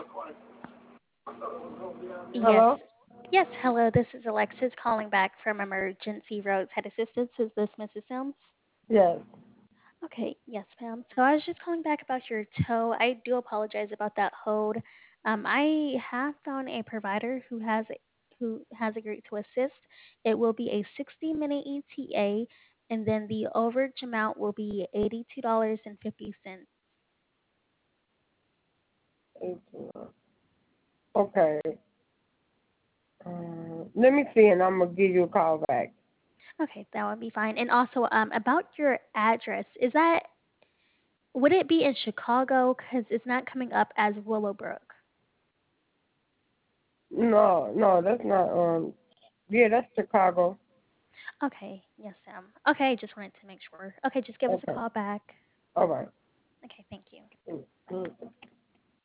Yes. Hello? Yes, hello. This is Alexis calling back from Emergency Roadside Assistance. Is this Mrs. Sims? Yes. Okay, yes, ma'am. So I was just calling back about your tow. I do apologize about that hold. I have found a provider who has agreed to assist. It will be a 60-minute ETA, and then the overage amount will be $82.50. 18. Okay. Let me see, and I'm gonna give you a call back. Okay, that would be fine. And also, about your address, would it be in Chicago? Because it's not coming up as Willowbrook. No, no, that's not. Yeah, that's Chicago. Okay, yes, Sam. Okay, just wanted to make sure. Okay, just give us a Okay. call back. All right. Okay, thank you. Mm-hmm.